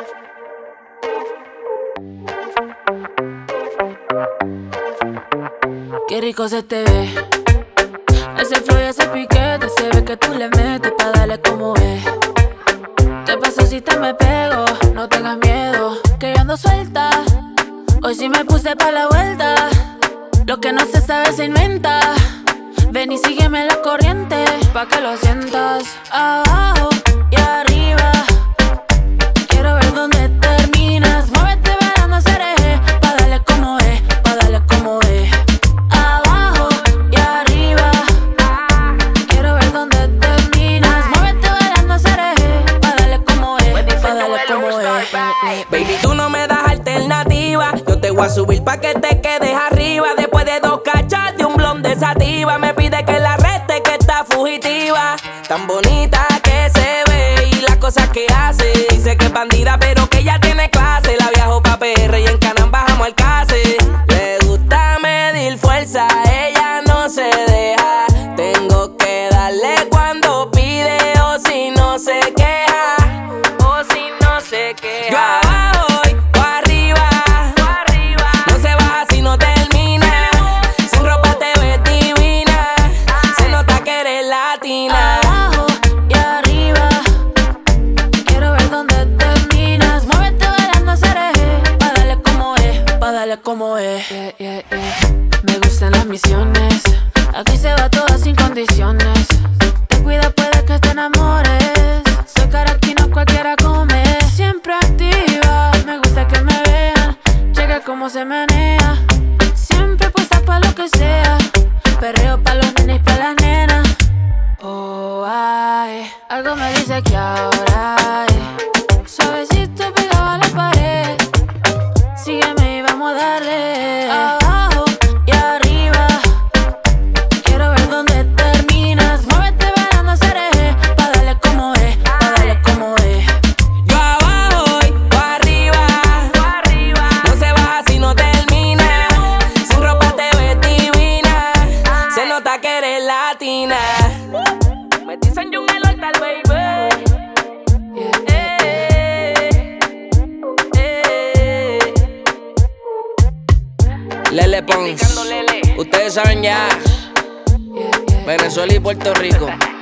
Qué rico se te ve. Ese flow y ese piquete, se ve que tú le metes pa' darle como es. ¿Qué pasa si te me pego? No tengas miedo, que yo ando suelta. Hoy sí me puse pa' la vuelta. Lo que no se sabe se inventa. Ven y sígueme la corriente, pa' que lo sientas. Abajo y arriba, quiero ver dónde terminas. Muévete bailando cereje, pa' darle como es, pa' darle como es. Abajo y arriba, quiero ver dónde terminas. Muévete bailando cereje, pa' darle como es, pa' darle como es. Baby, tú no me das alternativa. Yo te voy a subir pa' que te quedes arriba. Después de 2 cachas de un blonde de sativa, me pide que la arreste, que está fugitiva. Tan bonita que se ve y las cosas que hace. Dice que es bandida pero que ella tiene clase. La viajo pa' PR y en Canam bajamos al case. Le gusta medir fuerza, ella no se deja. Tengo que darle cuando pide o si no se queja. O si no se queja. Yo abajo y arriba, no se baja si no termina. Sin ropa te ves divina, se nota que eres latina. Abajo y arriba, quiero ver dónde terminas. Muévete bailando cereje, pa' darle como es, pa' darle como es. Me gustan las misiones, aquí se va todo sin condiciones. Te cuida, puede que te enamores. Soy caraquino, cualquiera come. Siempre activa, me gusta que me vean. Checa cómo se menea. Siempre puesta pa' lo que sea. Perreo pa' los nenes y pa' las nenas. Oh, ay, algo me dice que ahora ay, suavecito pegado a la pared. Sígueme y vamos a darle. Abajo y arriba, quiero ver dónde terminas. Muévete bailando cereje, pa' darle como es, pa' darle como es. Yo abajo y arriba, no se baja si no termina. Sin ropa te ves divina, se nota que eres latina. Me dicen yo un altar, baby. Lele Pons, ustedes saben ya. Venezuela y Puerto Rico.